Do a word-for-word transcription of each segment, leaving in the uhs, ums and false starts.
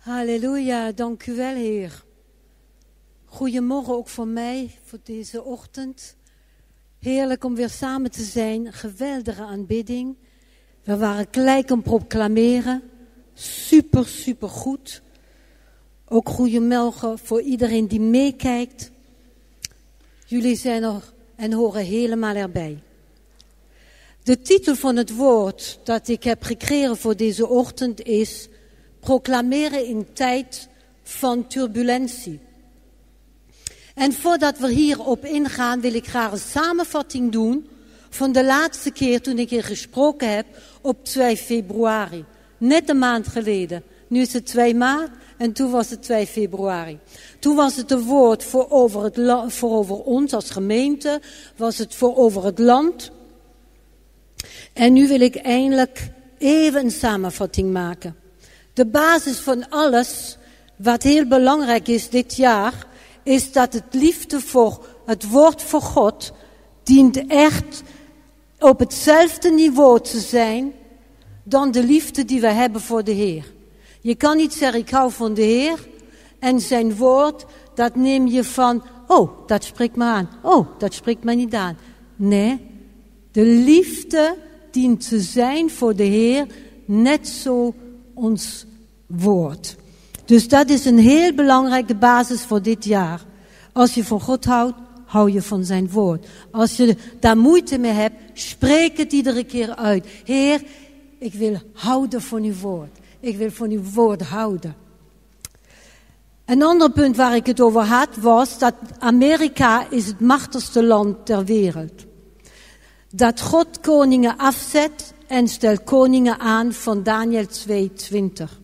Halleluja, dank u wel, Heer. Goedemorgen ook voor mij, voor deze ochtend. Heerlijk om weer samen te zijn. Geweldige aanbidding. We waren gelijk om proclameren. Super, super goed. Ook goedemorgen voor iedereen die meekijkt. Jullie zijn er en horen helemaal erbij. De titel van het woord dat ik heb gekregen voor deze ochtend is: proclameren in tijd van turbulentie. En voordat we hierop ingaan, wil ik graag een samenvatting doen van de laatste keer toen ik hier gesproken heb op twee februari. Net een maand geleden. Nu is het twee maart en toen was het twee februari. Toen was het een woord voor over, het la- voor over ons als gemeente, was het voor over het land. En nu wil ik eindelijk even een samenvatting maken. De basis van alles wat heel belangrijk is dit jaar, is dat het liefde voor het woord voor God dient echt op hetzelfde niveau te zijn dan de liefde die we hebben voor de Heer. Je kan niet zeggen, ik hou van de Heer en zijn woord, dat neem je van, oh, dat spreekt me aan. Oh, dat spreekt me niet aan. Nee, de liefde dient te zijn voor de Heer, net zo ons woord. Dus dat is een heel belangrijke basis voor dit jaar. Als je van God houdt, hou je van zijn woord. Als je daar moeite mee hebt, spreek het iedere keer uit. Heer, ik wil houden van uw woord. Ik wil van uw woord houden. Een ander punt waar ik het over had, was dat Amerika is het machtigste land ter wereld. Dat God koningen afzet en stelt koningen aan van Daniel twee twintig.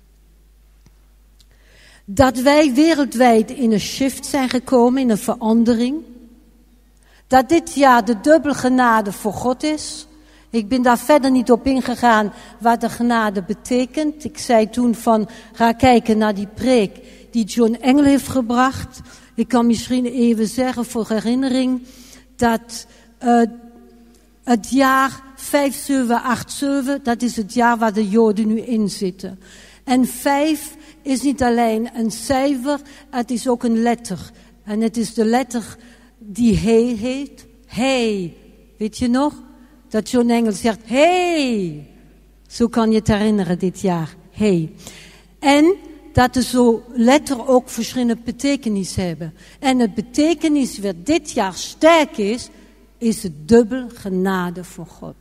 Dat wij wereldwijd in een shift zijn gekomen, in een verandering. Dat dit jaar de dubbele genade voor God is. Ik ben daar verder niet op ingegaan wat de genade betekent. Ik zei toen van, ga kijken naar die preek die John Engel heeft gebracht. Ik kan misschien even zeggen voor herinnering dat uh, het jaar vijf zeven acht zeven, dat is het jaar waar de Joden nu in zitten. En vijf is niet alleen een cijfer, het is ook een letter. En het is de letter die He heet. Hey, weet je nog? Dat John Engel zegt, hey. Zo kan je het herinneren dit jaar. Hey. En dat de zo letter ook verschillende betekenissen hebben. En het betekenis wat dit jaar sterk is, is het dubbel genade voor God.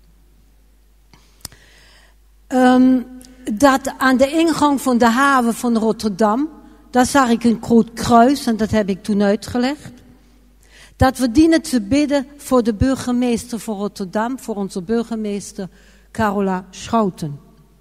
Um, dat aan de ingang van de haven van Rotterdam, daar zag ik een groot kruis en dat heb ik toen uitgelegd. Dat we dienen te bidden voor de burgemeester van Rotterdam, voor onze burgemeester Carola Schouten.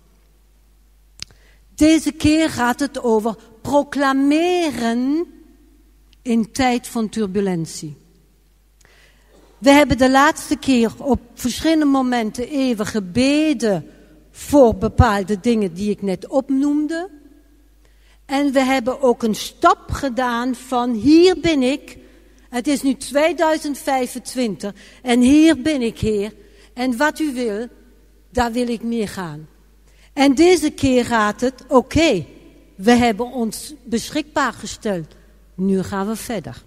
Deze keer gaat het over proclameren in tijd van turbulentie. We hebben de laatste keer op verschillende momenten even gebeden voor bepaalde dingen die ik net opnoemde. En we hebben ook een stap gedaan van hier ben ik. Het is nu tweeduizend vijfentwintig en hier ben ik, Heer. En wat u wil, daar wil ik mee gaan. En deze keer gaat het, oké, okay, we hebben ons beschikbaar gesteld. Nu gaan we verder.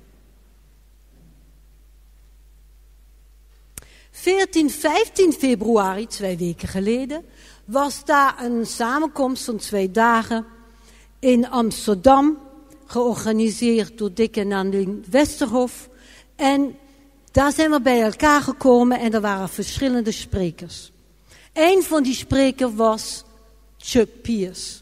veertien, vijftien februari, twee weken geleden, was daar een samenkomst van twee dagen in Amsterdam, georganiseerd door Dick en Annelien Westerhof. En daar zijn we bij elkaar gekomen en er waren verschillende sprekers. Een van die sprekers was Chuck Pierce.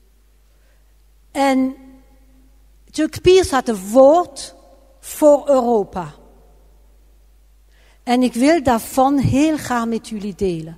En Chuck Pierce had een woord voor Europa. En ik wil daarvan heel graag met jullie delen.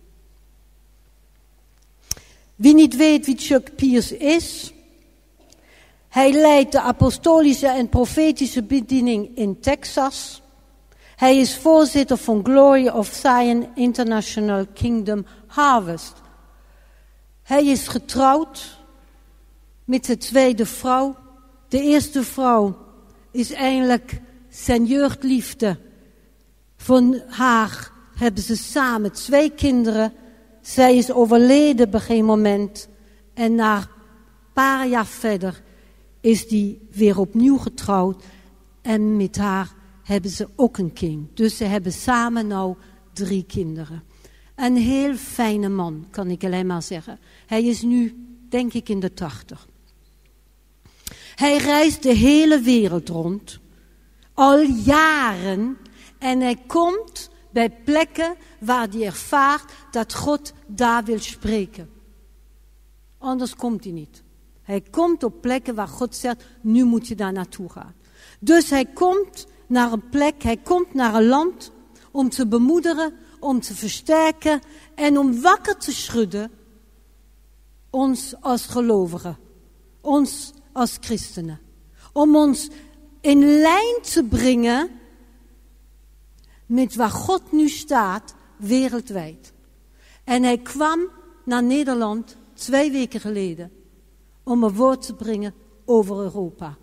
Wie niet weet wie Chuck Pierce is, hij leidt de apostolische en profetische bediening in Texas. Hij is voorzitter van Glory of Zion International Kingdom Harvest. Hij is getrouwd met zijn tweede vrouw. De eerste vrouw is eigenlijk zijn jeugdliefde. Van haar hebben ze samen twee kinderen. Zij is overleden op een gegeven moment. En na paar jaar verder is die weer opnieuw getrouwd. En met haar hebben ze ook een kind. Dus ze hebben samen nou drie kinderen. Een heel fijne man, kan ik alleen maar zeggen. Hij is nu, denk ik, in de tachtig. Hij reist de hele wereld rond. Al jaren. En hij komt bij plekken waar hij ervaart dat God daar wil spreken. Anders komt hij niet. Hij komt op plekken waar God zegt, nu moet je daar naartoe gaan. Dus hij komt naar een plek, hij komt naar een land om te bemoedigen, om te versterken en om wakker te schudden. Ons als gelovigen, ons als christenen. Om ons in lijn te brengen met waar God nu staat, wereldwijd. En hij kwam naar Nederland twee weken geleden om een woord te brengen over Europa.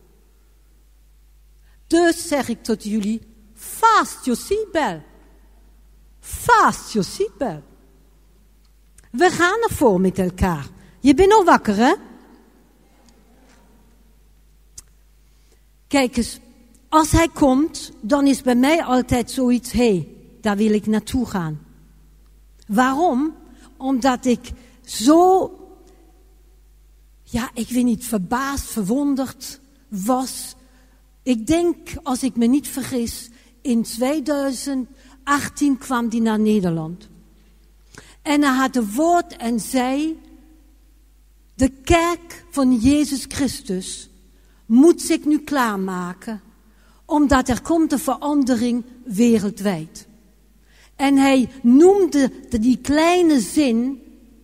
Dus zeg ik tot jullie, vast your seatbelt. Vast your seatbelt. We gaan ervoor met elkaar. Je bent nog wakker, hè? Kijk eens, als hij komt, dan is bij mij altijd zoiets, hé, hey, daar wil ik naartoe gaan. Waarom? Omdat ik zo, ja, ik weet niet, verbaasd, verwonderd was. Ik denk, als ik me niet vergis, in tweeduizend achttien kwam hij naar Nederland. En hij had een woord en zei, de kerk van Jezus Christus moet zich nu klaarmaken, omdat er komt een verandering wereldwijd. En hij noemde die kleine zin,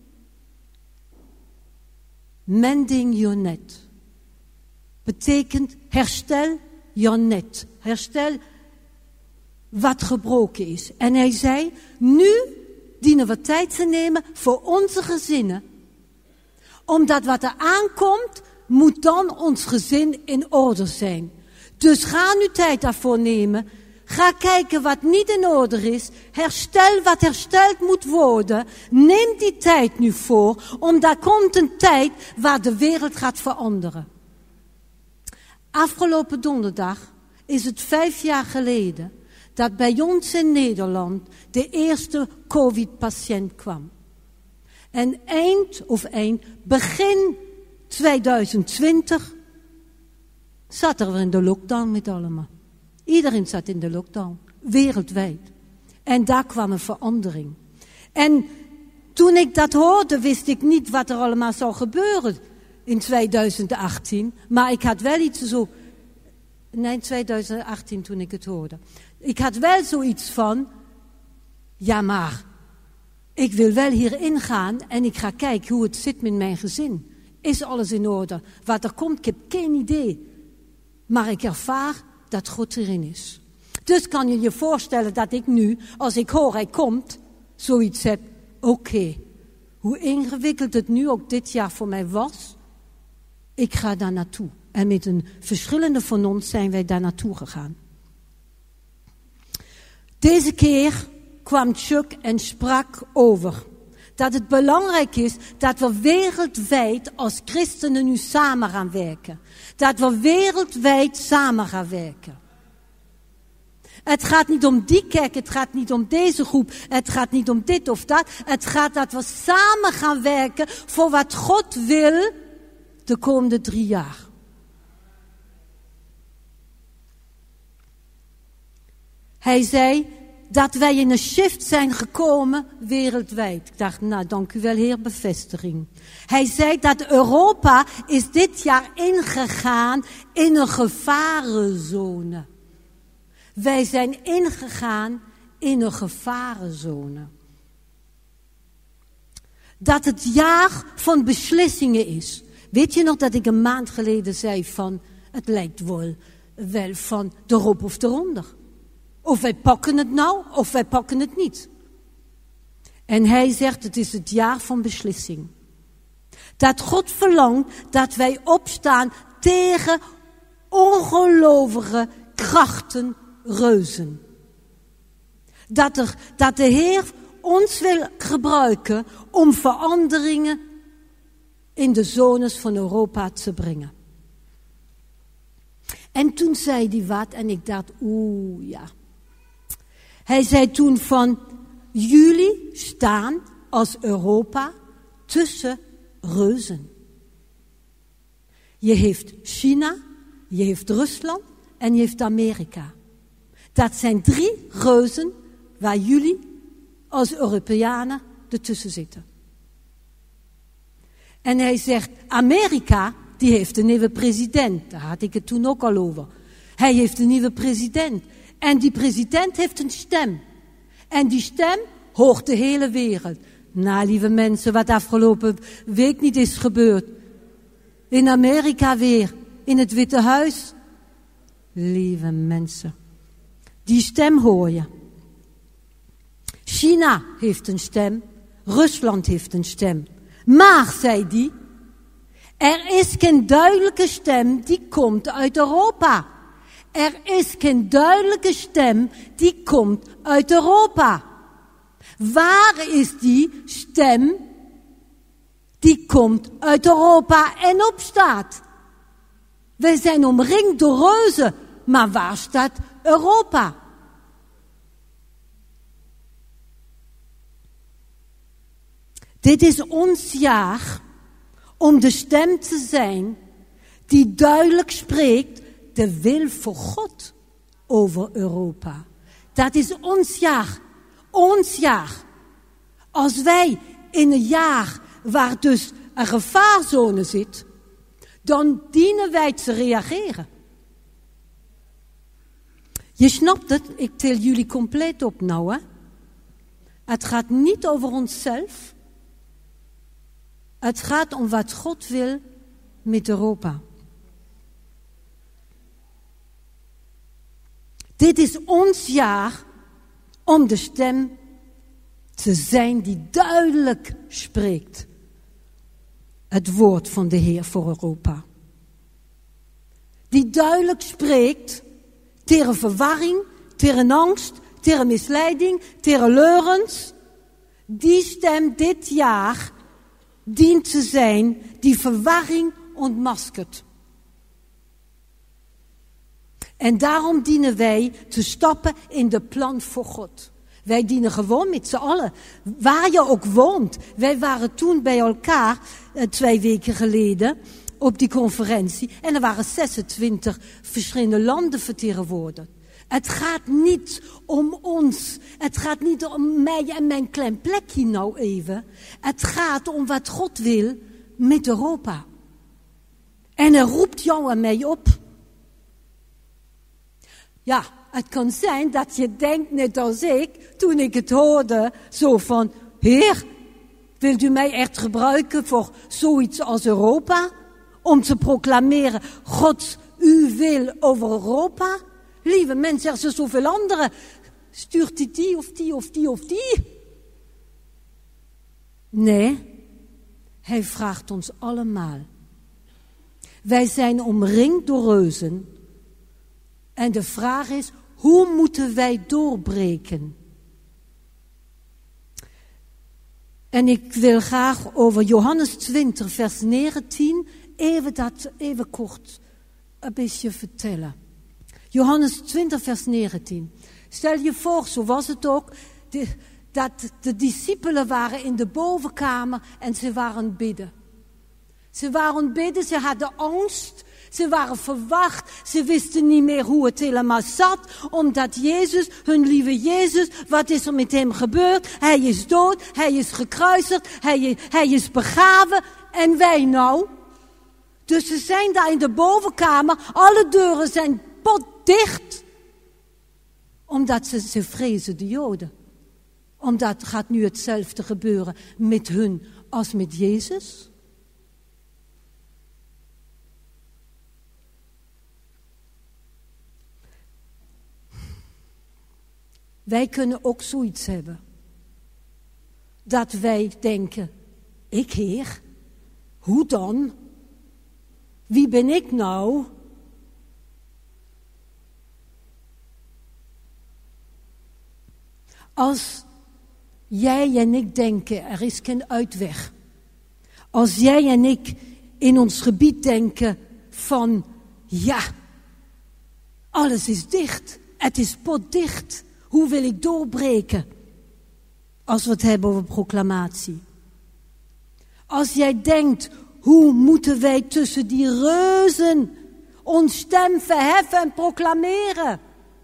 mending your net. Betekent herstel your net. Herstel wat gebroken is. En hij zei, nu dienen we tijd te nemen voor onze gezinnen. Omdat wat er aankomt, moet dan ons gezin in orde zijn. Dus ga nu tijd daarvoor nemen. Ga kijken wat niet in orde is. Herstel wat hersteld moet worden. Neem die tijd nu voor. Omdat er komt een tijd waar de wereld gaat veranderen. Afgelopen donderdag is het vijf jaar geleden dat bij ons in Nederland de eerste COVID-patiënt kwam. En eind of eind, begin tweeduizend twintig zat er in de lockdown met allemaal. Iedereen zat in de lockdown, wereldwijd. En daar kwam een verandering. En toen ik dat hoorde, wist ik niet wat er allemaal zou gebeuren in tweeduizend achttien. Maar ik had wel iets zo... Nee, tweeduizend achttien toen ik het hoorde. Ik had wel zoiets van... Ja, maar... Ik wil wel hierin gaan en ik ga kijken hoe het zit met mijn gezin. Is alles in orde? Wat er komt, ik heb geen idee. Maar ik ervaar dat God erin is. Dus kan je je voorstellen dat ik nu, als ik hoor hij komt, zoiets heb. Oké, okay, hoe ingewikkeld het nu ook dit jaar voor mij was, ik ga daar naartoe. En met een verschillende van ons zijn wij daar naartoe gegaan. Deze keer kwam Chuck en sprak over dat het belangrijk is dat we wereldwijd als christenen nu samen gaan werken. Dat we wereldwijd samen gaan werken. Het gaat niet om die kerk, het gaat niet om deze groep, het gaat niet om dit of dat. Het gaat dat we samen gaan werken voor wat God wil de komende drie jaar. Hij zei dat wij in een shift zijn gekomen wereldwijd. Ik dacht, nou, dank u wel, Heer, bevestiging. Hij zei dat Europa is dit jaar ingegaan in een gevarenzone. Wij zijn ingegaan in een gevarenzone. Dat het jaar van beslissingen is. Weet je nog dat ik een maand geleden zei van, het lijkt wel, wel van erop of eronder. Of wij pakken het nou, of wij pakken het niet. En hij zegt, het is het jaar van beslissing. Dat God verlangt dat wij opstaan tegen ongelovige krachten, reuzen. Dat, er, dat de Heer ons wil gebruiken om veranderingen in de zones van Europa te brengen. En toen zei hij wat en ik dacht, oeh ja. Hij zei toen van, jullie staan als Europa tussen reuzen. Je heeft China, je heeft Rusland en je heeft Amerika. Dat zijn drie reuzen waar jullie als Europeanen ertussen zitten. En hij zegt, Amerika, die heeft een nieuwe president. Daar had ik het toen ook al over. Hij heeft een nieuwe president. En die president heeft een stem. En die stem hoort de hele wereld. Nou, lieve mensen, wat afgelopen week niet is gebeurd. In Amerika weer, in het Witte Huis. Lieve mensen, die stem hoor je. China heeft een stem, Rusland heeft een stem. Maar, zei die, er is geen duidelijke stem die komt uit Europa. Er is geen duidelijke stem die komt uit Europa. Waar is die stem die komt uit Europa en opstaat? Wij zijn omringd door reuzen, maar waar staat Europa? Dit is ons jaar om de stem te zijn die duidelijk spreekt de wil voor God over Europa. Dat is ons jaar. Ons jaar. Als wij in een jaar waar dus een gevaarzone zit, dan dienen wij te reageren. Je snapt het, ik tel jullie compleet op nou, hè. Het gaat niet over onszelf. Het gaat om wat God wil met Europa. Dit is ons jaar om de stem te zijn die duidelijk spreekt. Het woord van de Heer voor Europa. Die duidelijk spreekt tegen verwarring, tegen angst, tegen misleiding, tegen leugens. Die stem dit jaar dient te zijn die verwarring ontmaskert. En daarom dienen wij te stappen in de plan voor God. Wij dienen gewoon met z'n allen, waar je ook woont. Wij waren toen bij elkaar, eh, twee weken geleden, op die conferentie. En er waren zesentwintig verschillende landen vertegenwoordigd. Het gaat niet om ons. Het gaat niet om mij en mijn klein plekje nou even. Het gaat om wat God wil met Europa. En hij roept jou en mij op. Ja, het kan zijn dat je denkt, net als ik, toen ik het hoorde, zo van, Heer, wilt u mij echt gebruiken voor zoiets als Europa? Om te proclameren, God, u wil over Europa? Lieve mensen, er zijn zoveel anderen. Stuurt die die of die of die of die? Nee, hij vraagt ons allemaal. Wij zijn omringd door reuzen. En de vraag is, hoe moeten wij doorbreken? En ik wil graag over Johannes twintig, vers negentien, even dat, even kort een beetje vertellen. Johannes twintig, vers negentien. Stel je voor, zo was het ook, de, dat de discipelen waren in de bovenkamer en ze waren bidden. Ze waren bidden, ze hadden angst, ze waren verwacht, ze wisten niet meer hoe het helemaal zat, omdat Jezus, hun lieve Jezus, wat is er met hem gebeurd? Hij is dood, hij is gekruisigd, hij, hij is begraven en wij nou? Dus ze zijn daar in de bovenkamer, alle deuren zijn potdicht, omdat ze, ze vrezen de Joden. Omdat gaat nu hetzelfde gebeuren met hun als met Jezus. Wij kunnen ook zoiets hebben. Dat wij denken, ik Heer, hoe dan? Wie ben ik nou? Als jij en ik denken, er is geen uitweg. Als jij en ik in ons gebied denken van, ja, alles is dicht. Het is potdicht. Hoe wil ik doorbreken? Als we het hebben over proclamatie. Als jij denkt, hoe moeten wij tussen die reuzen ons stem verheffen en proclameren?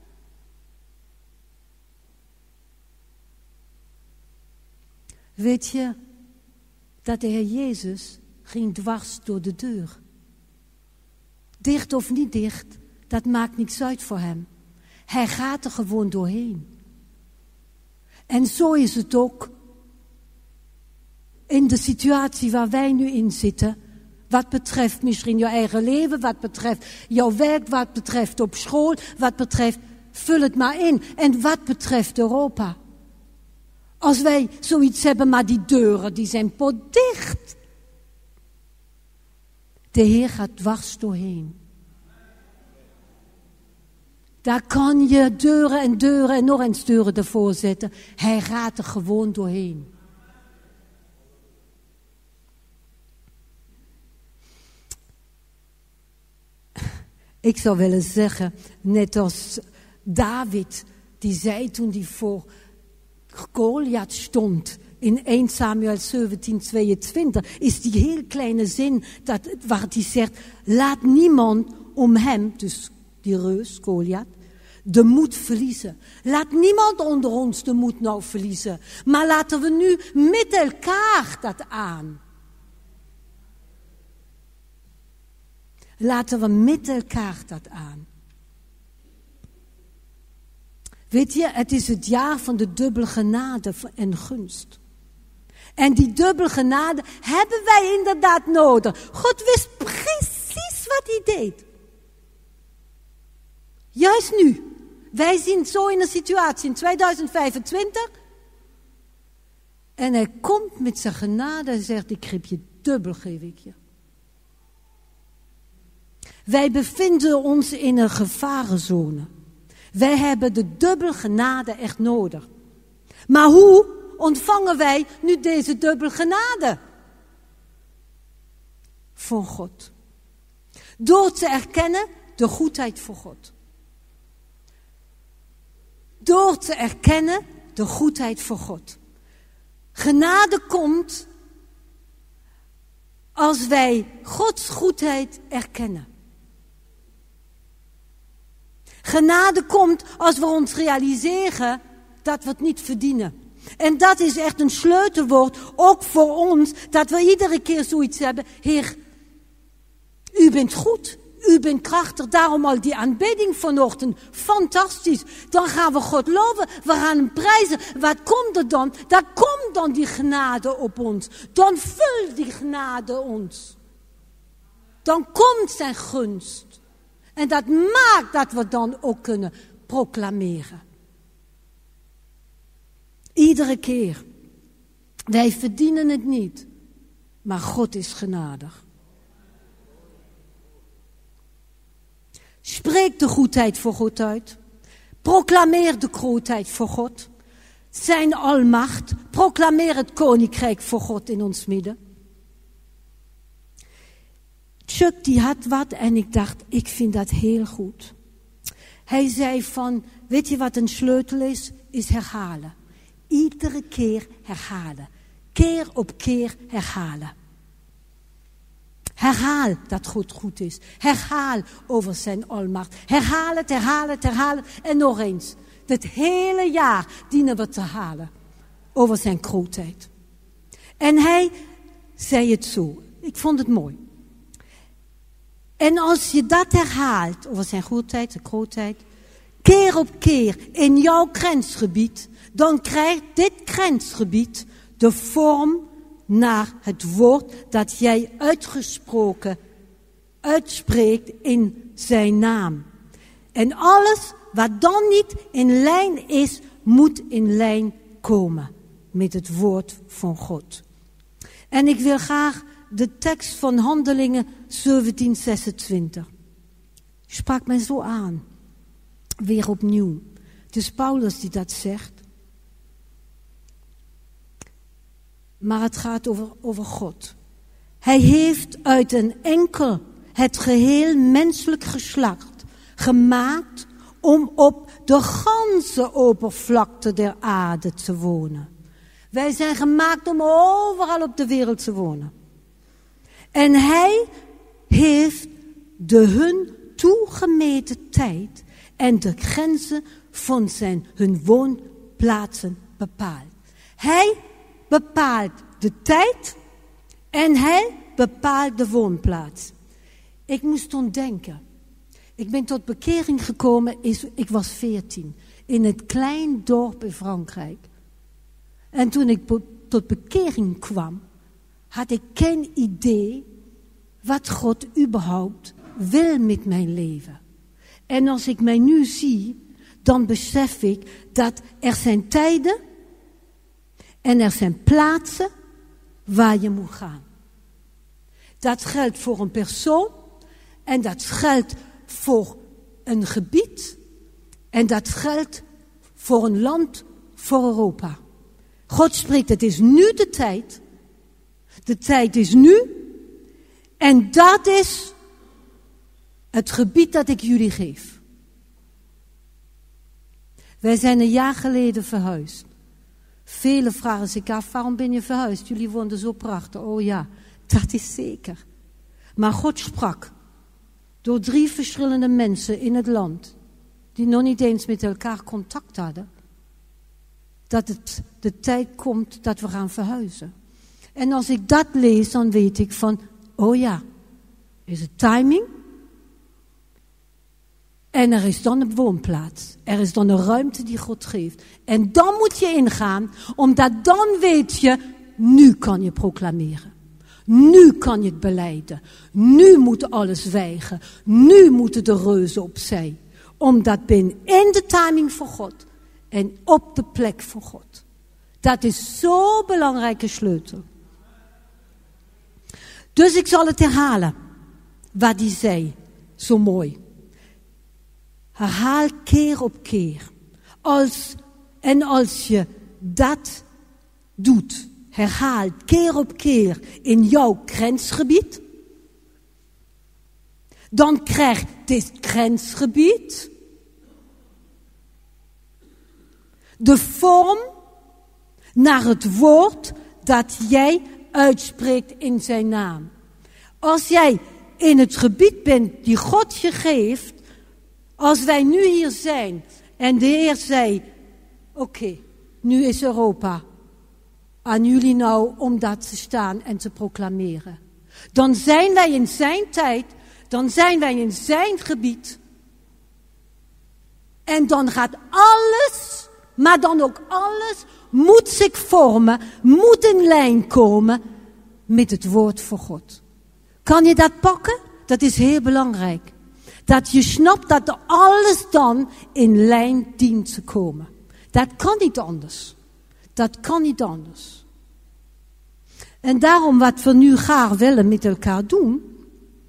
Weet je dat de Heer Jezus ging dwars door de deur? Dicht of niet dicht, dat maakt niks uit voor hem. Hij gaat er gewoon doorheen. En zo is het ook in de situatie waar wij nu in zitten. Wat betreft misschien jouw eigen leven, wat betreft jouw werk, wat betreft op school, wat betreft, vul het maar in. En wat betreft Europa. Als wij zoiets hebben, maar die deuren die zijn potdicht. De Heer gaat dwars doorheen. Daar kan je deuren en deuren en nog eens deuren ervoor zetten. Hij gaat er gewoon doorheen. Ik zou willen zeggen, net als David, die zei toen hij voor Goliath stond, in eerste Samuel zeventien tweeëntwintig, is die heel kleine zin dat, waar hij zegt, laat niemand om hem, dus die reus, Goliath, de moed verliezen. Laat niemand onder ons de moed nou verliezen, maar laten we nu met elkaar dat aan. Laten we met elkaar dat aan. Weet je, het is het jaar van de dubbele genade en gunst. En die dubbele genade hebben wij inderdaad nodig. God wist precies wat hij deed. Juist nu. Wij zijn zo in een situatie in tweeduizend vijfentwintig. En hij komt met zijn genade en zegt, ik geef je dubbel, geef ik je. Wij bevinden ons in een gevarenzone. Wij hebben de dubbele genade echt nodig. Maar hoe ontvangen wij nu deze dubbele genade? Van God. Door te erkennen de goedheid van God. Door te erkennen de goedheid van God. Genade komt als wij Gods goedheid erkennen. Genade komt als we ons realiseren dat we het niet verdienen. En dat is echt een sleutelwoord, ook voor ons, dat we iedere keer zoiets hebben. Heer, u bent goed, u bent krachtig, daarom al die aanbidding vanochtend, fantastisch. Dan gaan we God loven, we gaan hem prijzen. Wat komt er dan? Dan komt dan die genade op ons. Dan vult die genade ons. Dan komt zijn gunst. En dat maakt dat we dan ook kunnen proclameren. Iedere keer. Wij verdienen het niet. Maar God is genadig. Spreek de goedheid voor God uit. Proclameer de grootheid voor God. Zijn almacht. Proclameer het koninkrijk voor God in ons midden. Chuck die had wat en ik dacht, ik vind dat heel goed. Hij zei van, weet je wat een sleutel is? Is herhalen. Iedere keer herhalen. Keer op keer herhalen. Herhaal dat God goed is. Herhaal over zijn almacht. Herhaal het, herhaal het, herhaal het. En nog eens. Het hele jaar dienen we te halen. Over zijn grootheid. En hij zei het zo. Ik vond het mooi. En als je dat herhaalt over zijn goedheid, zijn grootheid, keer op keer in jouw grensgebied, dan krijgt dit grensgebied de vorm naar het woord dat jij uitgesproken uitspreekt in zijn naam. En alles wat dan niet in lijn is, moet in lijn komen met het woord van God. En ik wil graag de tekst van Handelingen zeventien zesentwintig. Sprak mij zo aan. Weer opnieuw. Het is Paulus die dat zegt. Maar het gaat over, over God. Hij heeft uit een enkel het geheel menselijk geslacht gemaakt om op de ganse oppervlakte der aarde te wonen. Wij zijn gemaakt om overal op de wereld te wonen. En hij heeft de hun toegemeten tijd en de grenzen van zijn, hun woonplaatsen bepaald. Hij bepaalt de tijd en hij bepaalt de woonplaats. Ik moest toen denken. Ik ben tot bekering gekomen, ik was veertien, in het klein dorp in Frankrijk. En toen ik tot bekering kwam, had ik geen idee wat God überhaupt wil met mijn leven. En als ik mij nu zie, dan besef ik dat er zijn tijden en er zijn plaatsen waar je moet gaan. Dat geldt voor een persoon en dat geldt voor een gebied en dat geldt voor een land, voor Europa. God spreekt, het is nu de tijd. De tijd is nu. En dat is het gebied dat ik jullie geef. Wij zijn een jaar geleden verhuisd. Velen vragen zich af, waarom ben je verhuisd? Jullie woonden zo prachtig. Oh ja, dat is zeker. Maar God sprak door drie verschillende mensen in het land, die nog niet eens met elkaar contact hadden, dat het de tijd komt dat we gaan verhuizen. En als ik dat lees, dan weet ik van, oh ja, is het timing? En er is dan een woonplaats. Er is dan een ruimte die God geeft. En dan moet je ingaan, omdat dan weet je, nu kan je proclameren. Nu kan je het belijden. Nu moet alles wijgen. Nu moeten de reuzen opzij. Omdat ben in de timing van God. En op de plek van God. Dat is zo'n belangrijke sleutel. Dus ik zal het herhalen. Wat hij zei. Zo mooi. Herhaal keer op keer. Als, en als je dat doet. Herhaalt keer op keer in jouw grensgebied. Dan krijgt dit grensgebied de vorm naar het woord dat jij uitspreekt in zijn naam. Als jij in het gebied bent die God je geeft, als wij nu hier zijn en de Heer zei, oké, okay, nu is Europa aan jullie nou om dat te staan en te proclameren. Dan zijn wij in zijn tijd, dan zijn wij in zijn gebied. En dan gaat alles, maar dan ook alles, moet zich vormen, moet in lijn komen met het woord van God. Kan je dat pakken? Dat is heel belangrijk. Dat je snapt dat er alles dan in lijn dient te komen. Dat kan niet anders. Dat kan niet anders. En daarom wat we nu graag willen met elkaar doen,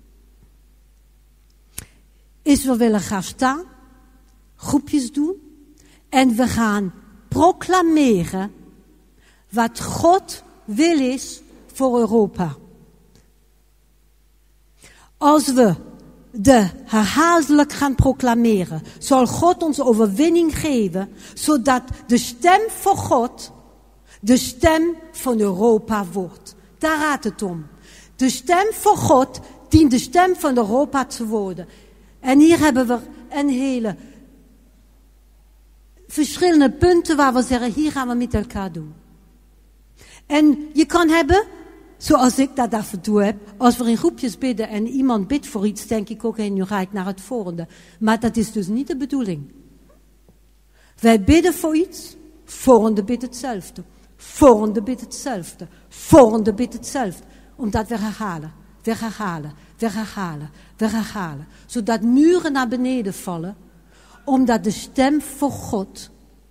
is we willen gaan staan, groepjes doen, en we gaan proclameren wat God wil is voor Europa. Als we de herhaaldelijk gaan proclameren, zal God ons overwinning geven, zodat de stem van God de stem van Europa wordt. Daar gaat het om. De stem van God dient de stem van Europa te worden. En hier hebben we een hele verschillende punten waar we zeggen, hier gaan we met elkaar doen. En je kan hebben, zoals ik dat af en toe heb, als we in groepjes bidden en iemand bidt voor iets, denk ik ook, en nu ga ik naar het volgende. Maar dat is dus niet de bedoeling. Wij bidden voor iets, volgende bidt hetzelfde. Volgende bidt hetzelfde. Volgende bidt hetzelfde. Omdat we herhalen, we herhalen, we herhalen, we herhalen. Zodat muren naar beneden vallen. Omdat de stem van God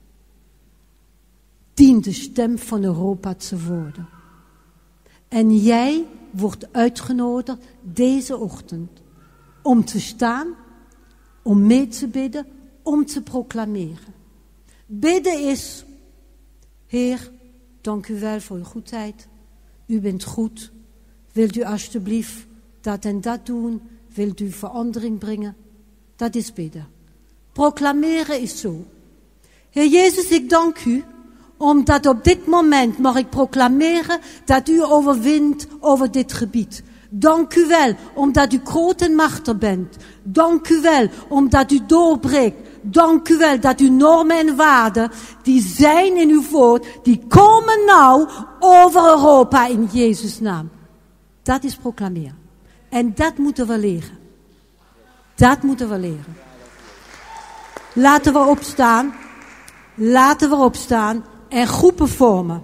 dient de stem van Europa te worden. En jij wordt uitgenodigd deze ochtend om te staan, om mee te bidden, om te proclameren. Bidden is, Heer, dank u wel voor uw goedheid. U bent goed. Wilt u alsjeblieft dat en dat doen? Wilt u verandering brengen? Dat is bidden. Proclameren is zo. Heer Jezus, ik dank u, omdat op dit moment mag ik proclameren dat u overwint over dit gebied. Dank u wel, omdat u groot en machtig bent. Dank u wel, omdat u doorbreekt. Dank u wel dat uw normen en waarden, die zijn in uw woord, die komen nou over Europa in Jezus' naam. Dat is proclameren. En dat moeten we leren. Dat moeten we leren. Laten we opstaan. Laten we opstaan en groepen vormen.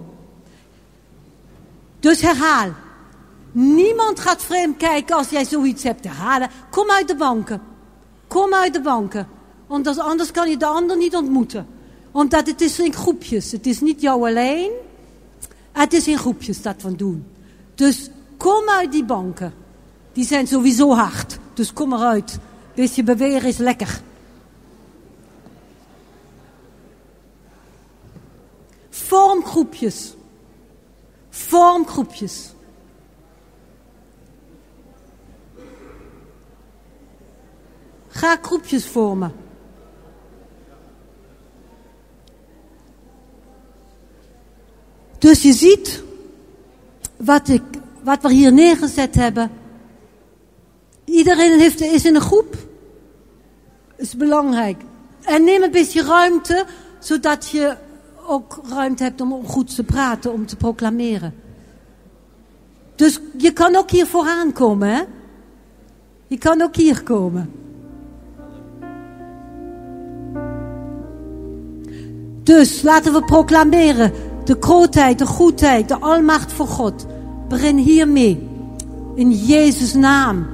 Dus herhaal. Niemand gaat vreemd kijken als jij zoiets hebt te halen. Kom uit de banken. Kom uit de banken. Want anders kan je de ander niet ontmoeten. Omdat het is in groepjes. Het is niet jou alleen. Het is in groepjes dat we doen. Dus kom uit die banken. Die zijn sowieso hard. Dus kom eruit. Dus je bewegen is lekker. Vorm groepjes. Vorm groepjes. Ga groepjes vormen. Dus je ziet wat, ik, wat we hier neergezet hebben. Iedereen heeft, is in een groep. Is belangrijk. En neem een beetje ruimte, zodat je ook ruimte hebt om goed te praten, om te proclameren. Dus je kan ook hier vooraan komen, hè? Je kan ook hier komen. Dus laten we proclameren de grootheid, de goedheid, de almacht van God. Begin hiermee. In Jezus' naam.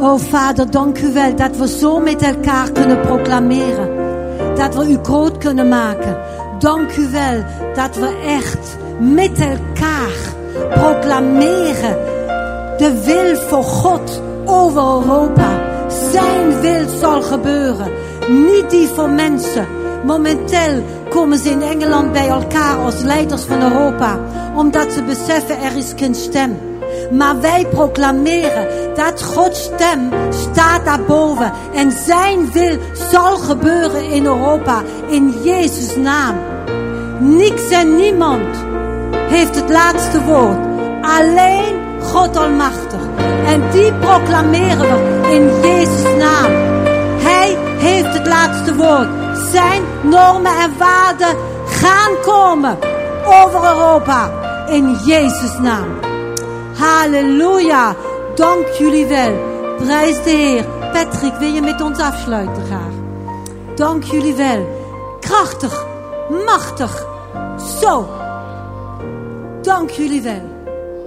Oh Vader, dank u wel dat we zo met elkaar kunnen proclameren. Dat we u groot kunnen maken. Dank u wel dat we echt met elkaar proclameren de wil voor God over Europa. Zijn wil zal gebeuren. Niet die van mensen. Momenteel komen ze in Engeland bij elkaar als leiders van Europa. Omdat ze beseffen er is geen stem. Maar wij proclameren dat Gods stem staat daarboven. En zijn wil zal gebeuren in Europa. In Jezus' naam. Niks en niemand heeft het laatste woord. Alleen God Almachtig. En die proclameren we in Jezus' naam. Hij heeft het laatste woord. Zijn normen en waarden gaan komen over Europa. In Jezus' naam. Halleluja. Dank jullie wel. Prijs de Heer. Patrick, wil je met ons afsluiten graag? Dank jullie wel. Krachtig. Machtig. Zo. Dank jullie wel.